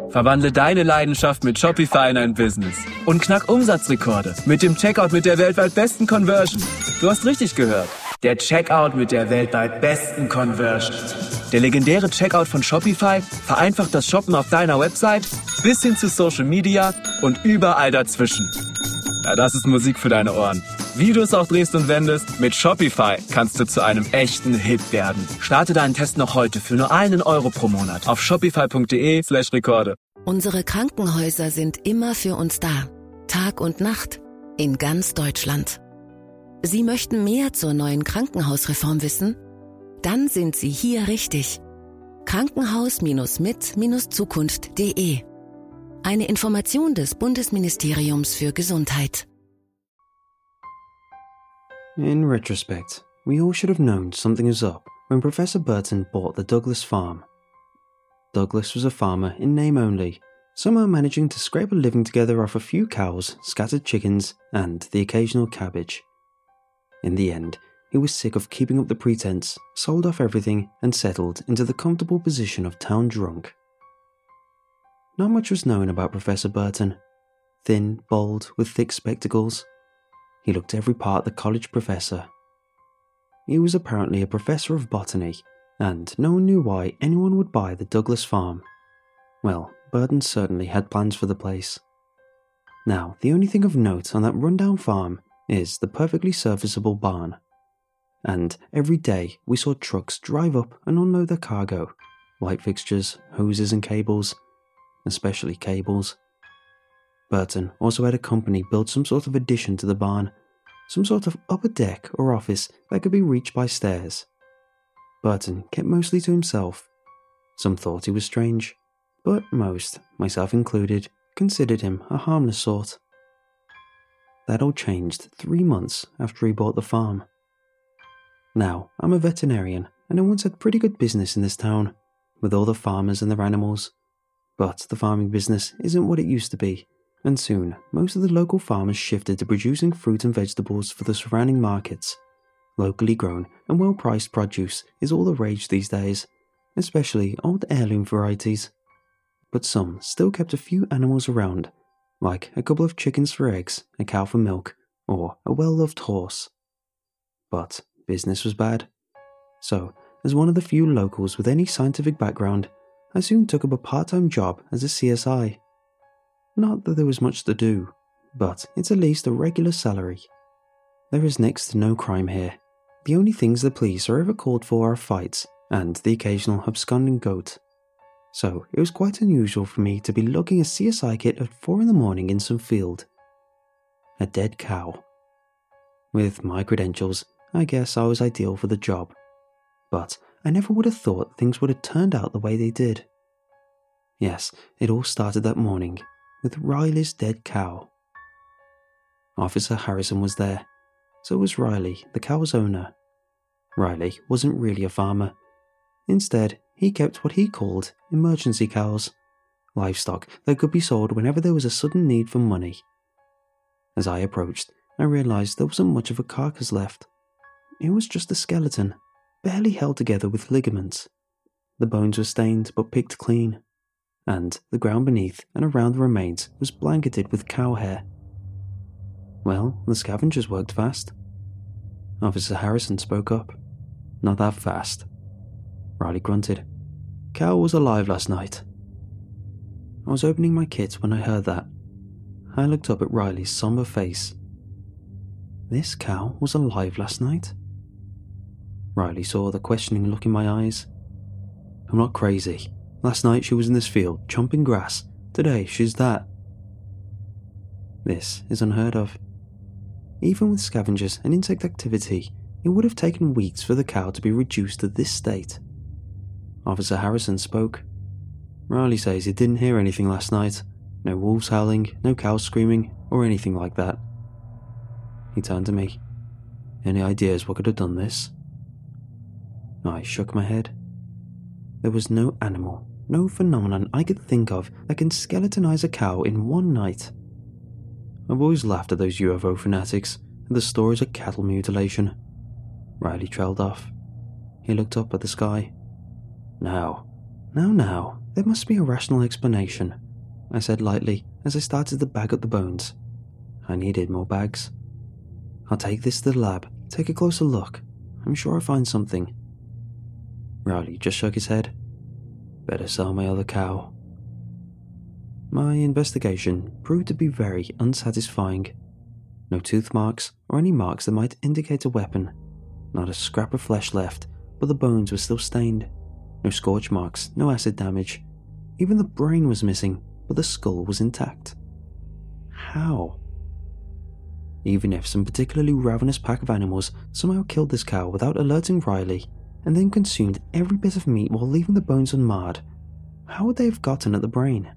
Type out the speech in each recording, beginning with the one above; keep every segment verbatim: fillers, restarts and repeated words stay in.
Verwandle deine Leidenschaft mit Shopify in ein Business und knack Umsatzrekorde mit dem Checkout mit der weltweit besten Conversion. Du hast richtig gehört. Der Checkout mit der weltweit besten Conversion. Der legendäre Checkout von Shopify vereinfacht das Shoppen auf deiner Website bis hin zu Social Media und überall dazwischen. Ja, das ist Musik für deine Ohren. Wie du es auch drehst und wendest, mit Shopify kannst du zu einem echten Hit werden. Starte deinen Test noch heute für nur einen Euro pro Monat auf shopify.de slash Rekorde. Unsere Krankenhäuser sind immer für uns da. Tag und Nacht. In ganz Deutschland. Sie möchten mehr zur neuen Krankenhausreform wissen? Dann sind Sie hier richtig. Krankenhaus-mit-zukunft punkt de. Eine Information des Bundesministeriums für Gesundheit. In retrospect, we all should have known something was up when Professor Burton bought the Douglas farm. Douglas was a farmer in name only, somehow managing to scrape a living together off a few cows, scattered chickens, and the occasional cabbage. In the end, he was sick of keeping up the pretense, sold off everything, and settled into the comfortable position of town drunk. Not much was known about Professor Burton. Thin, bald, with thick spectacles. He looked every part the college professor. He was apparently a professor of botany, and no one knew why anyone would buy the Douglas farm. Well, Burton certainly had plans for the place. Now, the only thing of note on that rundown farm is the perfectly serviceable barn. And every day we saw trucks drive up and unload their cargo, light fixtures, hoses and cables, especially cables. Burton also had a company build some sort of addition to the barn, some sort of upper deck or office that could be reached by stairs. Burton kept mostly to himself. Some thought he was strange, but most, myself included, considered him a harmless sort. That all changed three months after he bought the farm. Now, I'm a veterinarian, and I once had pretty good business in this town, with all the farmers and their animals. But the farming business isn't what it used to be, and soon most of the local farmers shifted to producing fruit and vegetables for the surrounding markets. Locally grown and well-priced produce is all the rage these days, especially old heirloom varieties. But some still kept a few animals around, like a couple of chickens for eggs, a cow for milk, or a well-loved horse. But business was bad. So, as one of the few locals with any scientific background, I soon took up a part-time job as a C S I. Not that there was much to do, but it's at least a regular salary. There is next to no crime here. The only things the police are ever called for are fights and the occasional absconding goat. So it was quite unusual for me to be lugging a C S I kit at four in the morning in some field. A dead cow. With my credentials, I guess I was ideal for the job. But I never would have thought things would have turned out the way they did. Yes, it all started that morning, with Riley's dead cow. Officer Harrison was there. So was Riley, the cow's owner. Riley wasn't really a farmer. Instead, he kept what he called emergency cows, livestock that could be sold whenever there was a sudden need for money. As I approached, I realized there wasn't much of a carcass left. It was just a skeleton, barely held together with ligaments. The bones were stained but picked clean, and the ground beneath and around the remains was blanketed with cow hair. Well, the scavengers worked fast. Officer Harrison spoke up. Not that fast. Riley grunted. Cow was alive last night. I was opening my kit when I heard that. I looked up at Riley's somber face. This cow was alive last night? Riley saw the questioning look in my eyes. I'm not crazy. Last night she was in this field, chomping grass. Today she's that. This is unheard of. Even with scavengers and insect activity, it would have taken weeks for the cow to be reduced to this state. Officer Harrison spoke. Riley says he didn't hear anything last night. No wolves howling, no cows screaming, or anything like that. He turned to me. Any ideas what could have done this? I shook my head. There was no animal, no phenomenon I could think of that can skeletonize a cow in one night. I've always laughed at those U F O fanatics and the stories of cattle mutilation. Riley trailed off. He looked up at the sky. Now, now, now, There must be a rational explanation, I said lightly as I started to bag up the bones. I needed more bags. I'll take this to the lab, take a closer look. I'm sure I'll find something. Riley just shook his head. Better sell my other cow. My investigation proved to be very unsatisfying. No tooth marks or any marks that might indicate a weapon. Not a scrap of flesh left, but the bones were still stained. No scorch marks, no acid damage. Even the brain was missing, but the skull was intact. How? Even if some particularly ravenous pack of animals somehow killed this cow without alerting Riley, and then consumed every bit of meat while leaving the bones unmarred, how would they have gotten at the brain?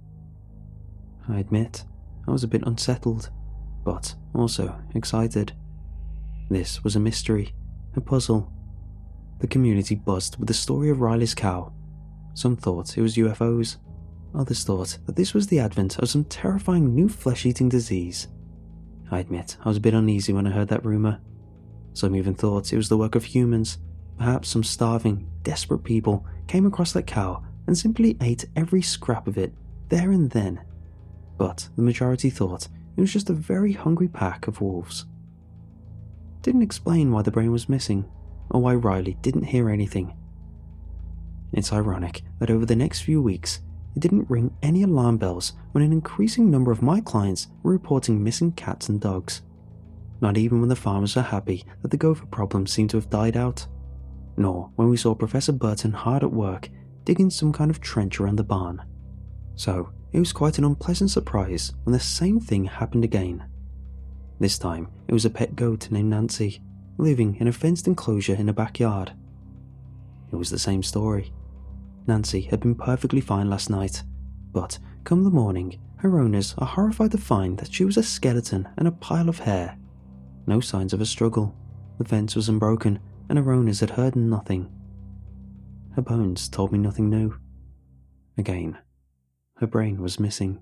I admit, I was a bit unsettled, but also excited. This was a mystery, a puzzle. The community buzzed with the story of Riley's cow. Some thought it was U F Os. Others thought that this was the advent of some terrifying new flesh-eating disease. I admit I was a bit uneasy when I heard that rumour. Some even thought it was the work of humans. Perhaps some starving, desperate people came across that cow and simply ate every scrap of it, there and then. But the majority thought it was just a very hungry pack of wolves. Didn't explain why the brain was missing, or why Riley didn't hear anything. It's ironic that over the next few weeks, it didn't ring any alarm bells when an increasing number of my clients were reporting missing cats and dogs. Not even when the farmers were happy that the gopher problem seemed to have died out. Nor when we saw Professor Burton hard at work digging some kind of trench around the barn. So it was quite an unpleasant surprise when the same thing happened again. This time it was a pet goat named Nancy, living in a fenced enclosure in a backyard. It was the same story. Nancy had been perfectly fine last night, but come the morning, her owners are horrified to find that she was a skeleton and a pile of hair. No signs of a struggle. The fence was unbroken, and her owners had heard nothing. Her bones told me nothing new. Again, her brain was missing.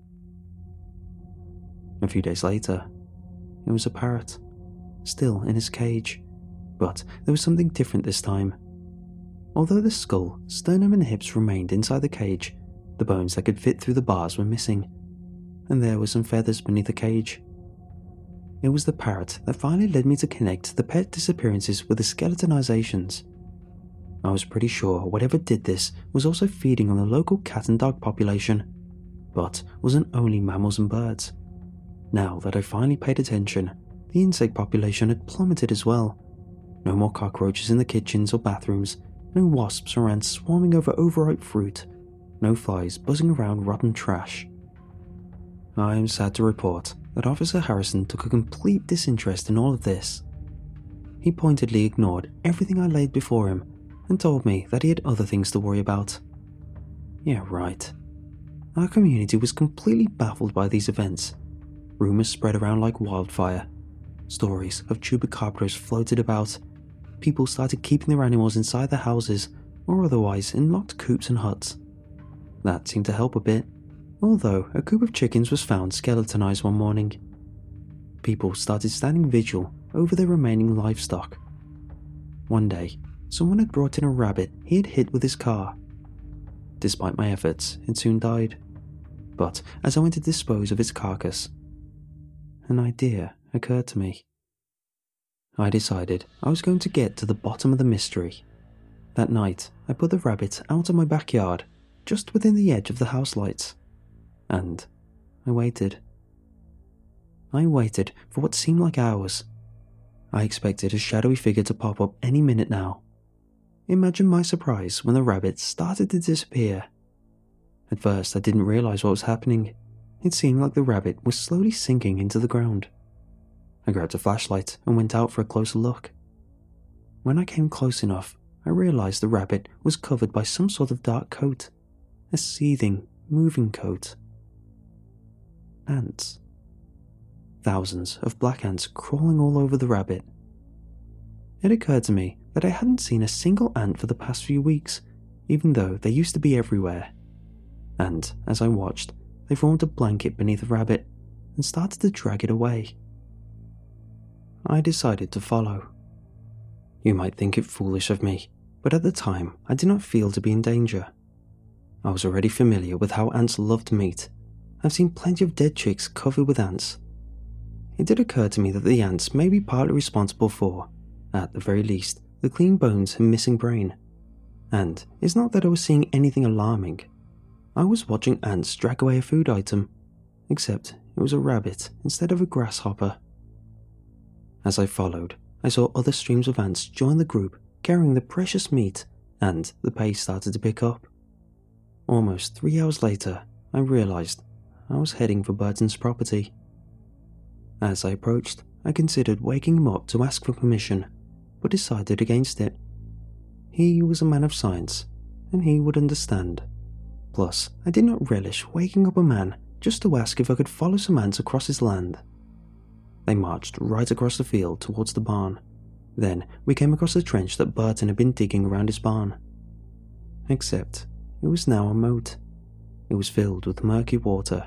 A few days later, it was a parrot, still in his cage, but there was something different this time. Although the skull, sternum and hips remained inside the cage, the bones that could fit through the bars were missing, and there were some feathers beneath the cage. It was the parrot that finally led me to connect the pet disappearances with the skeletonizations. I was pretty sure whatever did this was also feeding on the local cat and dog population, but wasn't only mammals and birds. Now that I finally paid attention, the insect population had plummeted as well. No more cockroaches in the kitchens or bathrooms, no wasps around swarming over overripe fruit, no flies buzzing around rotten trash. I am sad to report that Officer Harrison took a complete disinterest in all of this. He pointedly ignored everything I laid before him and told me that he had other things to worry about. Yeah, right. Our community was completely baffled by these events. Rumours spread around like wildfire. Stories of chupacabras floated about. People started keeping their animals inside their houses or otherwise in locked coops and huts. That seemed to help a bit, although a coop of chickens was found skeletonized one morning. People started standing vigil over their remaining livestock. One day, someone had brought in a rabbit he had hit with his car. Despite my efforts, it soon died. But as I went to dispose of its carcass, an idea occurred to me. I decided I was going to get to the bottom of the mystery. That night, I put the rabbit out of my backyard, just within the edge of the house lights. And I waited. I waited for what seemed like hours. I expected a shadowy figure to pop up any minute now. Imagine my surprise when the rabbit started to disappear. At first, I didn't realize what was happening. It seemed like the rabbit was slowly sinking into the ground. I grabbed a flashlight and went out for a closer look. When I came close enough, I realized the rabbit was covered by some sort of dark coat. A seething, moving coat. Ants. Thousands of black ants crawling all over the rabbit. It occurred to me that I hadn't seen a single ant for the past few weeks, even though they used to be everywhere. And as I watched, they formed a blanket beneath the rabbit and started to drag it away. I decided to follow. You might think it foolish of me, but at the time I did not feel to be in danger. I was already familiar with how ants loved meat. I've seen plenty of dead chicks covered with ants. It did occur to me that the ants may be partly responsible for, at the very least, the clean bones and missing brain. And it's not that I was seeing anything alarming. I was watching ants drag away a food item, except it was a rabbit instead of a grasshopper. As I followed, I saw other streams of ants join the group carrying the precious meat, and the pace started to pick up. Almost three hours later, I realized I was heading for Burton's property. As I approached, I considered waking him up to ask for permission, but decided against it. He was a man of science, and he would understand. Plus, I did not relish waking up a man just to ask if I could follow some ants across his land. They marched right across the field towards the barn. Then we came across the trench that Burton had been digging around his barn. Except it was now a moat. It was filled with murky water.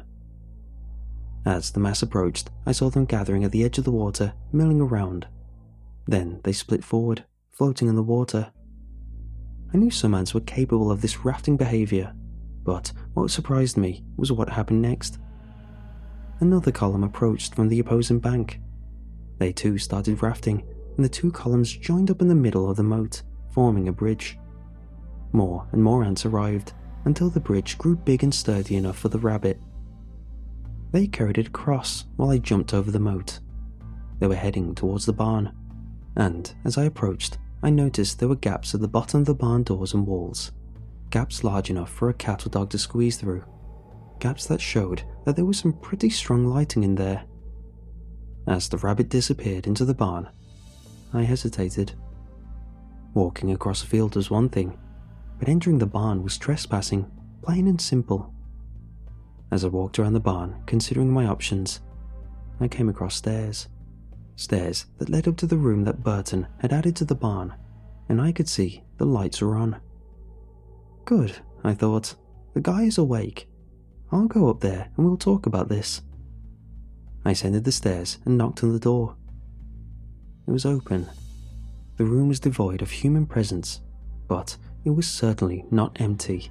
As the mass approached, I saw them gathering at the edge of the water, milling around. Then they split forward, floating in the water. I knew some ants were capable of this rafting behaviour, but what surprised me was what happened next. Another column approached from the opposing bank. They too started rafting, and the two columns joined up in the middle of the moat, forming a bridge. More and more ants arrived, until the bridge grew big and sturdy enough for the rabbit. They carried it across while I jumped over the moat. They were heading towards the barn, and as I approached, I noticed there were gaps at the bottom of the barn doors and walls. Gaps large enough for a cat or dog to squeeze through. Gaps that showed that there was some pretty strong lighting in there. As the rabbit disappeared into the barn, I hesitated. Walking across a field was one thing, but entering the barn was trespassing, plain and simple. As I walked around the barn, considering my options, I came across stairs. Stairs that led up to the room that Burton had added to the barn, and I could see the lights were on. Good, I thought. The guy is awake. I'll go up there and we'll talk about this. I ascended the stairs and knocked on the door. It was open. The room was devoid of human presence, but it was certainly not empty.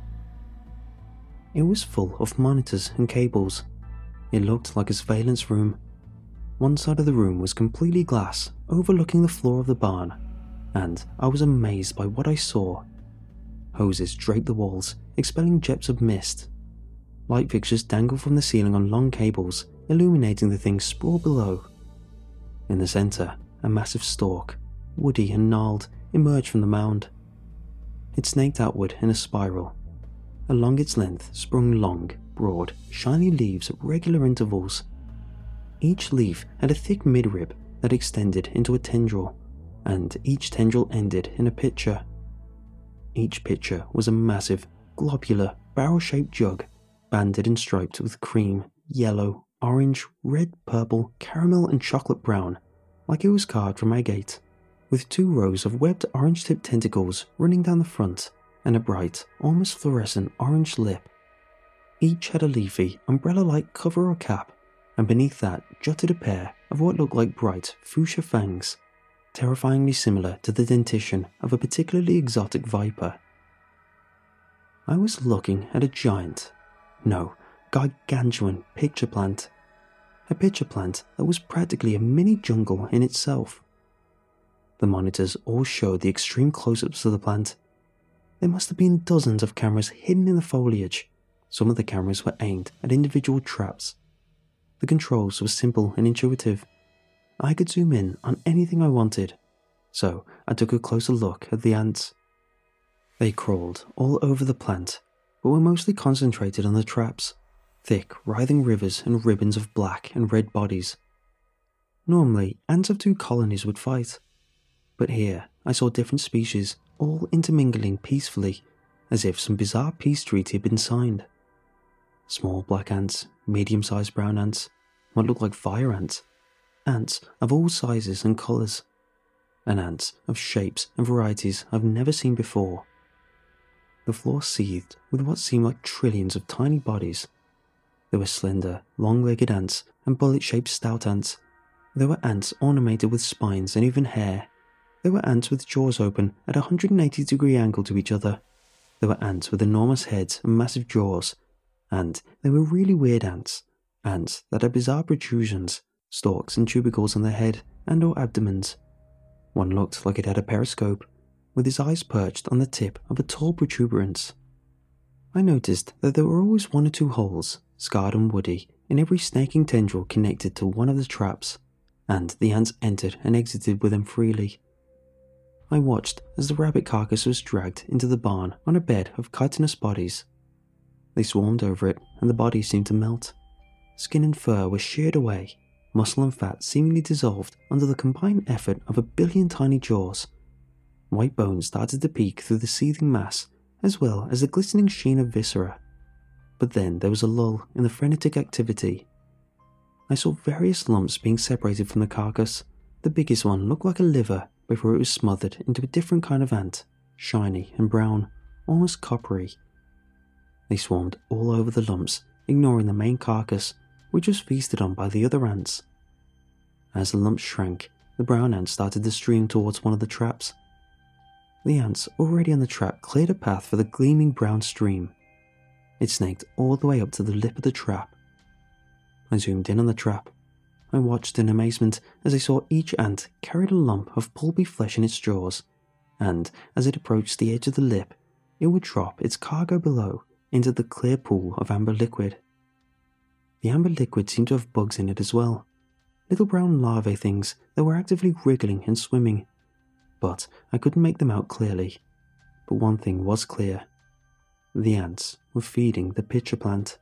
It was full of monitors and cables. It looked like a surveillance room. One side of the room was completely glass, overlooking the floor of the barn, and I was amazed by what I saw. Hoses draped the walls, expelling jets of mist. Light fixtures dangled from the ceiling on long cables, illuminating the things sprawled below. In the center, a massive stalk, woody and gnarled, emerged from the mound. It snaked outward in a spiral. Along its length sprung long, broad, shiny leaves at regular intervals. Each leaf had a thick midrib that extended into a tendril, and each tendril ended in a pitcher. Each pitcher was a massive, globular, barrel-shaped jug, banded and striped with cream, yellow, orange, red, purple, caramel and chocolate brown, like it was carved from agate, with two rows of webbed orange-tipped tentacles running down the front, and a bright, almost fluorescent orange lip. Each had a leafy, umbrella-like cover or cap, and beneath that jutted a pair of what looked like bright fuchsia fangs, terrifyingly similar to the dentition of a particularly exotic viper. I was looking at a giant, no, gargantuan pitcher plant. A pitcher plant that was practically a mini jungle in itself. The monitors all showed the extreme close-ups of the plant. There must have been dozens of cameras hidden in the foliage. Some of the cameras were aimed at individual traps. The controls were simple and intuitive. I could zoom in on anything I wanted, so I took a closer look at the ants. They crawled all over the plant, but were mostly concentrated on the traps, thick, writhing rivers and ribbons of black and red bodies. Normally, ants of two colonies would fight, but here I saw different species, all intermingling peacefully, as if some bizarre peace treaty had been signed. Small black ants, medium-sized brown ants, what looked like fire ants, ants of all sizes and colours, and ants of shapes and varieties I've never seen before. The floor seethed with what seemed like trillions of tiny bodies. There were slender, long-legged ants and bullet-shaped stout ants. There were ants ornamented with spines and even hair. There were ants with jaws open at a one hundred eighty degree angle to each other. There were ants with enormous heads and massive jaws, and they were really weird ants, ants that had bizarre protrusions, stalks and tubercles on their head and or abdomens. One looked like it had a periscope, with its eyes perched on the tip of a tall protuberance. I noticed that there were always one or two holes, scarred and woody, in every snaking tendril connected to one of the traps, and the ants entered and exited with them freely. I watched as the rabbit carcass was dragged into the barn on a bed of chitinous bodies. They swarmed over it, and the bodies seemed to melt. Skin and fur were sheared away, muscle and fat seemingly dissolved under the combined effort of a billion tiny jaws. White bones started to peek through the seething mass, as well as the glistening sheen of viscera. But then there was a lull in the frenetic activity. I saw various lumps being separated from the carcass. The biggest one looked like a liver before it was smothered into a different kind of ant, shiny and brown, almost coppery. They swarmed all over the lumps, ignoring the main carcass, which was feasted on by the other ants. As the lumps shrank, the brown ants started to stream towards one of the traps. The ants already on the trap cleared a path for the gleaming brown stream. It snaked all the way up to the lip of the trap. I zoomed in on the trap. I watched in amazement as I saw each ant carried a lump of pulpy flesh in its jaws, and as it approached the edge of the lip, it would drop its cargo below into the clear pool of amber liquid. The amber liquid seemed to have bugs in it as well, little brown larvae things that were actively wriggling and swimming, but I couldn't make them out clearly. But one thing was clear. The ants were feeding the pitcher plant.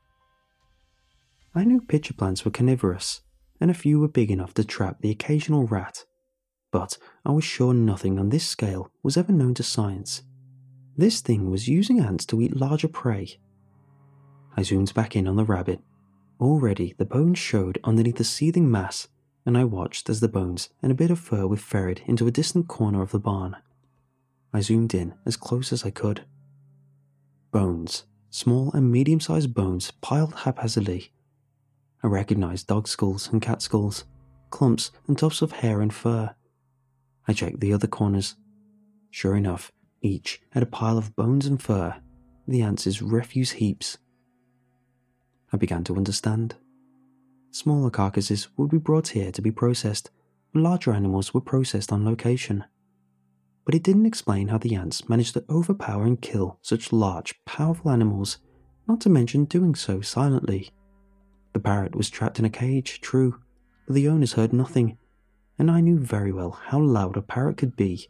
I knew pitcher plants were carnivorous, and a few were big enough to trap the occasional rat, but I was sure nothing on this scale was ever known to science. This thing was using ants to eat larger prey. I zoomed back in on the rabbit. Already the bones showed underneath the seething mass, and I watched as the bones and a bit of fur were ferried into a distant corner of the barn. I zoomed in as close as I could. Bones, small and medium-sized bones piled haphazardly. I recognized dog skulls and cat skulls, clumps and tufts of hair and fur. I checked the other corners. Sure enough, each had a pile of bones and fur, the ants' refuse heaps. I began to understand. Smaller carcasses would be brought here to be processed, and larger animals were processed on location. But it didn't explain how the ants managed to overpower and kill such large, powerful animals, not to mention doing so silently. The parrot was trapped in a cage, true, but the owners heard nothing, and I knew very well how loud a parrot could be.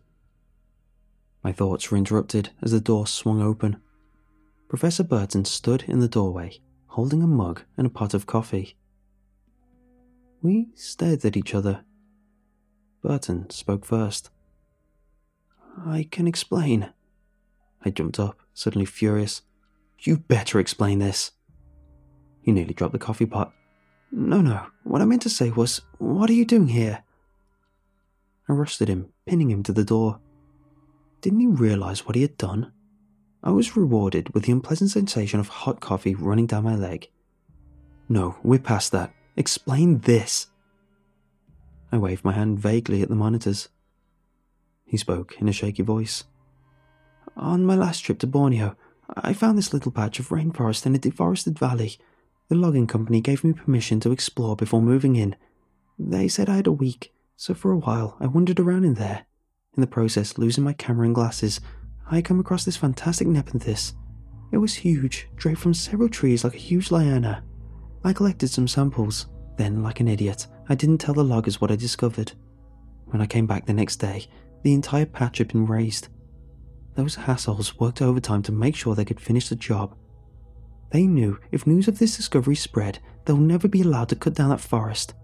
My thoughts were interrupted as the door swung open. Professor Burton stood in the doorway, holding a mug and a pot of coffee. We stared at each other. Burton spoke first. "I can explain." I jumped up, suddenly furious. "You better explain this." He nearly dropped the coffee pot. "No, no, what I meant to say was, what are you doing here?" I rushed at him, pinning him to the door. Didn't he realize what he had done? I was rewarded with the unpleasant sensation of hot coffee running down my leg. "No, we're past that. Explain this." I waved my hand vaguely at the monitors. He spoke in a shaky voice. "On my last trip to Borneo, I found this little patch of rainforest in a deforested valley. The logging company gave me permission to explore before moving in. They said I had a week, so for a while I wandered around in there. In the process, losing my camera and glasses, I come across this fantastic nepenthes. It was huge, draped from several trees like a huge liana. I collected some samples. Then, like an idiot, I didn't tell the loggers what I discovered. When I came back the next day, the entire patch had been razed. Those assholes worked overtime to make sure they could finish the job. They knew if news of this discovery spread, they'll never be allowed to cut down that forest."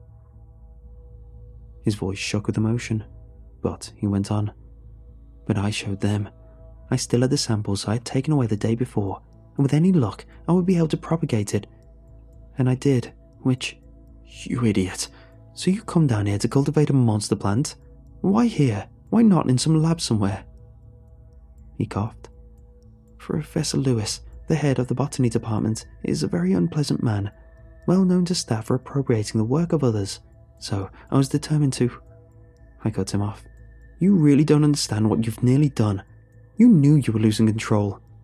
His voice shook with emotion, but he went on. "But I showed them. I still had the samples I had taken away the day before, and with any luck, I would be able to propagate it. And I did, which... You idiot. So you come down here to cultivate a monster plant? Why here? Why not in some lab somewhere?" He coughed. "Professor Lewis, the head of the botany department, is a very unpleasant man, well known to staff for appropriating the work of others, so I was determined to..." I cut him off. "You really don't understand what you've nearly done. You knew you were losing control.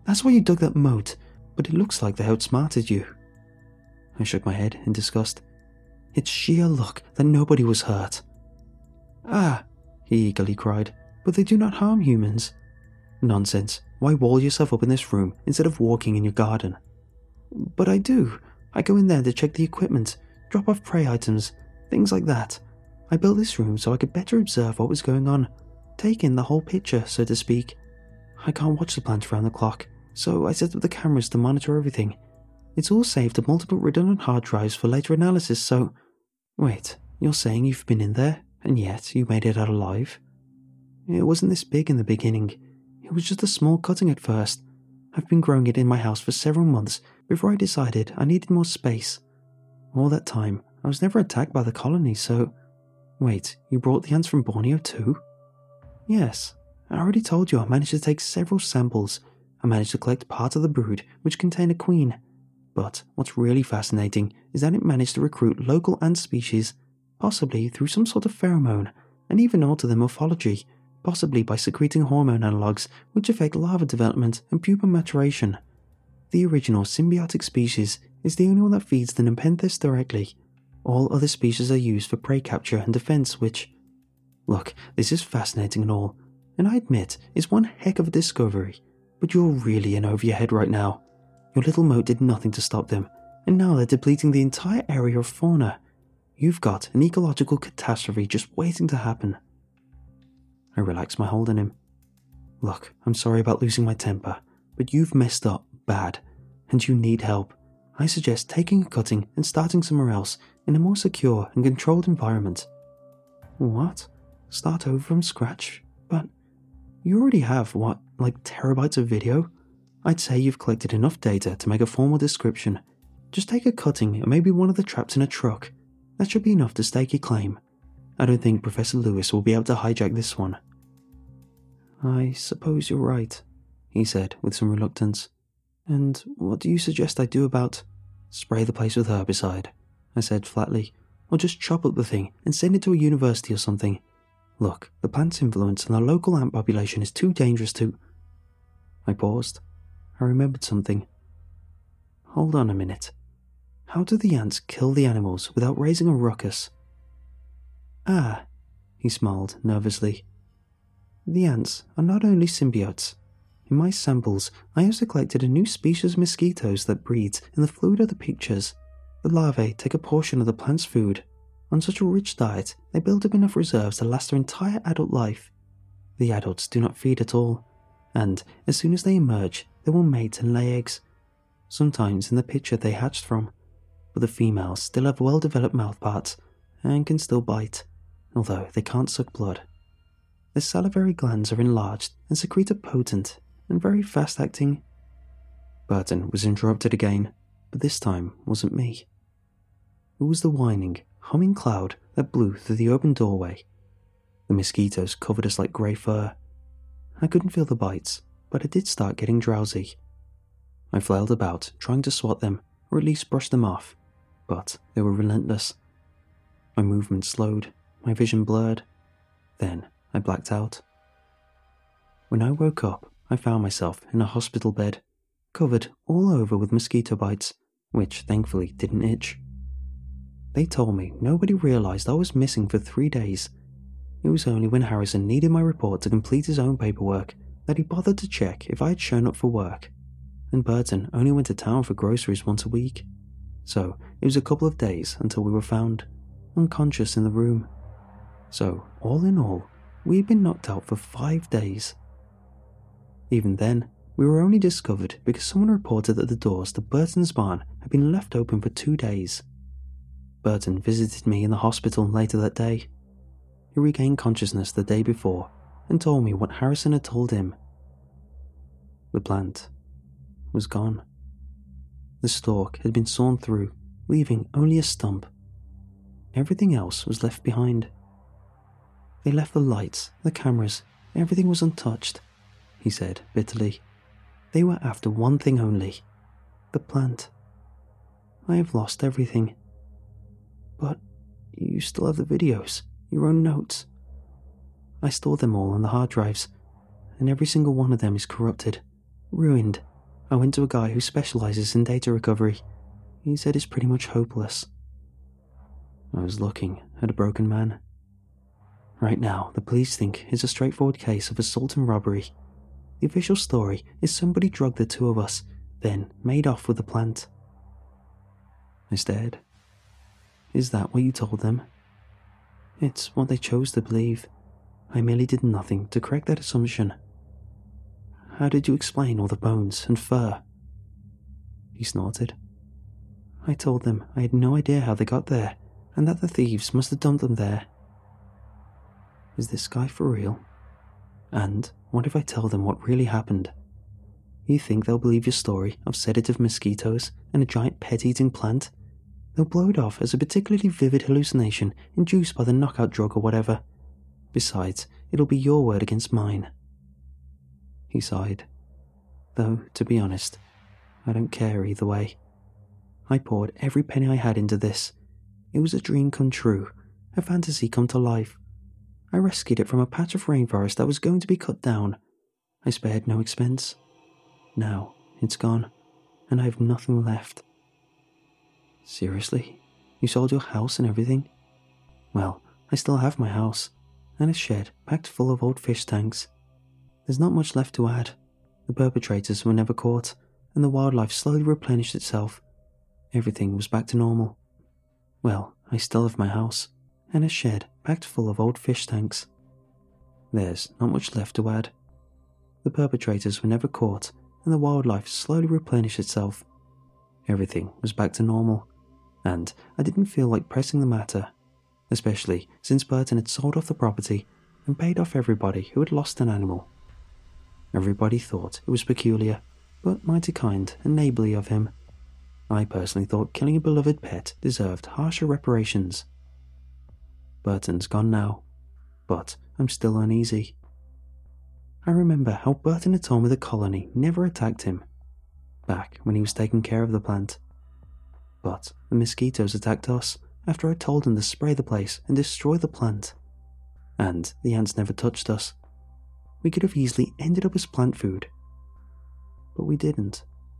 That's why you dug that moat, but it looks like they outsmarted you. I shook my head in disgust. It's sheer luck that nobody was hurt. Ah, he eagerly cried, but they do not harm humans. Nonsense. Why wall yourself up in this room instead of walking in your garden? But I do. I go in there to check the equipment, drop off prey items, things like that. I built this room so I could better observe what was going on, take in the whole picture, so to speak. I can't watch the plant around the clock, so I set up the cameras to monitor everything. It's all saved to multiple redundant hard drives for later analysis, so... Wait, you're saying you've been in there, and yet you made it out alive? It wasn't this big in the beginning. It was just a small cutting at first. I've been growing it in my house for several months before I decided I needed more space. All that time, I was never attacked by the colony, so... Wait, you brought the ants from Borneo too? Yes, I already told you I managed to take several samples. I managed to collect part of the brood, which contained a queen. But what's really fascinating is that it managed to recruit local ant species, possibly through some sort of pheromone, and even alter their morphology, possibly by secreting hormone analogues which affect larva development and pupa maturation. The original symbiotic species is the only one that feeds the Nepenthes directly. All other species are used for prey capture and defense, which... Look, this is fascinating and all, and I admit it's one heck of a discovery, but you're really in over your head right now. Your little moat did nothing to stop them, and now they're depleting the entire area of fauna. You've got an ecological catastrophe just waiting to happen. I relaxed my hold on him. Look, I'm sorry about losing my temper, but you've messed up bad, and you need help. I suggest taking a cutting and starting somewhere else in a more secure and controlled environment. What? Start over from scratch? But you already have, what, like terabytes of video? I'd say you've collected enough data to make a formal description. Just take a cutting and maybe one of the traps in a truck. That should be enough to stake your claim. I don't think Professor Lewis will be able to hijack this one. I suppose you're right, he said with some reluctance. And what do you suggest I do about... Spray the place with herbicide, I said flatly, or just chop up the thing and send it to a university or something. Look, the plant's influence on the local ant population is too dangerous to... I paused. I remembered something. Hold on a minute. How do the ants kill the animals without raising a ruckus? Ah, he smiled nervously. The ants are not only symbiotes. In my samples, I also collected a new species of mosquitoes that breeds in the fluid of the pictures. The larvae take a portion of the plant's food. On such a rich diet, they build up enough reserves to last their entire adult life. The adults do not feed at all, and as soon as they emerge, they will mate and lay eggs. Sometimes in the picture they hatched from, but the females still have well-developed mouthparts and can still bite, although they can't suck blood. Their salivary glands are enlarged and secrete a potent and very fast-acting... Burton was interrupted again, but this time wasn't me. It was the whining, humming cloud that blew through the open doorway. The mosquitoes covered us like grey fur. I couldn't feel the bites, but I did start getting drowsy. I flailed about, trying to swat them, or at least brush them off, but they were relentless. My movement slowed, my vision blurred. Then I blacked out. When I woke up, I found myself in a hospital bed, covered all over with mosquito bites, which thankfully didn't itch. They told me nobody realised I was missing for three days. It was only when Harrison needed my report to complete his own paperwork that he bothered to check if I had shown up for work, and Burton only went to town for groceries once a week. So it was a couple of days until we were found, unconscious in the room. So, all in all, we had been knocked out for five days. Even then, we were only discovered because someone reported that the doors to Burton's barn had been left open for two days. Burton visited me in the hospital later that day. He regained consciousness the day before and told me what Harrison had told him. The plant was gone. The stalk had been sawn through, leaving only a stump. Everything else was left behind. They left the lights, the cameras, everything was untouched, he said bitterly. They were after one thing only, the plant. I have lost everything. But you still have the videos, your own notes. I stored them all on the hard drives, and every single one of them is corrupted, ruined, I went to a guy who specializes in data recovery. He said it's pretty much hopeless. I was looking at a broken man. Right now, the police think it's a straightforward case of assault and robbery. The official story is somebody drugged the two of us, then made off with the plant. I stared. Is that what you told them? It's what they chose to believe. I merely did nothing to correct that assumption. How did you explain all the bones and fur? He snorted. I told them I had no idea how they got there, and that the thieves must have dumped them there. Is this guy for real? And what if I tell them what really happened? You think they'll believe your story of sedative mosquitoes and a giant pet-eating plant? They'll blow it off as a particularly vivid hallucination induced by the knockout drug or whatever. Besides, it'll be your word against mine. He sighed. Though, to be honest, I don't care either way. I poured every penny I had into this. It was a dream come true, a fantasy come to life. I rescued it from a patch of rainforest that was going to be cut down. I spared no expense. Now, it's gone, and I have nothing left. Seriously? You sold your house and everything? Well, I still have my house, and a shed packed full of old fish tanks. There's not much left to add. The perpetrators were never caught, and the wildlife slowly replenished itself. Everything was back to normal. Well, I still have my house, and a shed packed full of old fish tanks. There's not much left to add. The perpetrators were never caught, and the wildlife slowly replenished itself. Everything was back to normal, and I didn't feel like pressing the matter, especially since Burton had sold off the property and paid off everybody who had lost an animal. Everybody thought it was peculiar, but mighty kind and neighbourly of him. I personally thought killing a beloved pet deserved harsher reparations. Burton's gone now, but I'm still uneasy. I remember how Burton had told me the colony never attacked him, back when he was taking care of the plant. But the mosquitoes attacked us after I told him to spray the place and destroy the plant. And the ants never touched us. We could have easily ended up as plant food, but we didn't.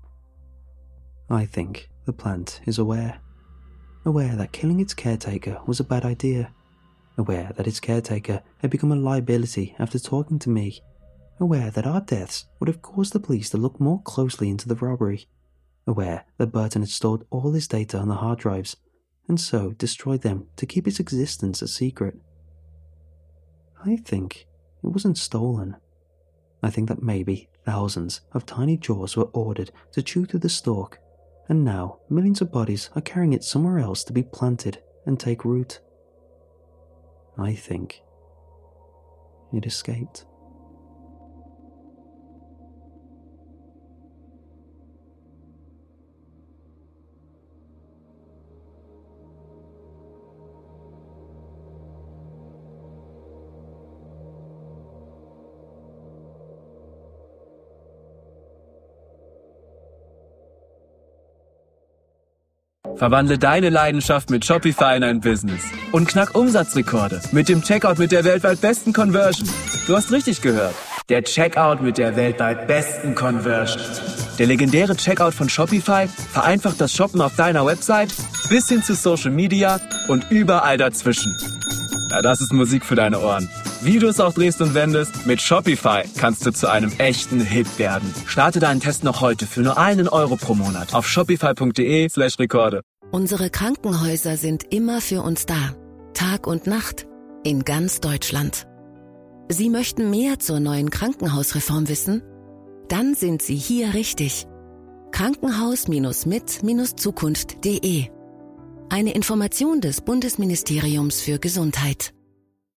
I think the plant is aware. Aware that killing its caretaker was a bad idea. Aware that its caretaker had become a liability after talking to me. Aware that our deaths would have caused the police to look more closely into the robbery. Aware that Burton had stored all his data on the hard drives, and so destroyed them to keep its existence a secret. I think it wasn't stolen. I think that maybe thousands of tiny jaws were ordered to chew through the stalk, and now millions of bodies are carrying it somewhere else to be planted and take root. I think it escaped. Verwandle deine Leidenschaft mit Shopify in ein Business und knack Umsatzrekorde mit dem Checkout mit der weltweit besten Conversion. Du hast richtig gehört. Der Checkout mit der weltweit besten Conversion. Der legendäre Checkout von Shopify vereinfacht das Shoppen auf deiner Website bis hin zu Social Media und überall dazwischen. Ja, das ist Musik für deine Ohren. Wie du es auch drehst und wendest, mit Shopify kannst du zu einem echten Hit werden. Starte deinen Test noch heute für nur einen Euro pro Monat auf shopify.de slash Rekorde. Unsere Krankenhäuser sind immer für uns da. Tag und Nacht. In ganz Deutschland. Sie möchten mehr zur neuen Krankenhausreform wissen? Dann sind Sie hier richtig. Krankenhaus-mit-zukunft punkt de. Eine Information des Bundesministeriums für Gesundheit.